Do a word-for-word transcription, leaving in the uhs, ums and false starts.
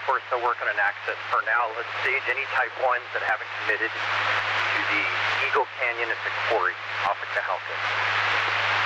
Corps still working on access. For now, let's stage any Type ones that haven't committed to the Eagle Canyon at the quarry off of Cajalca.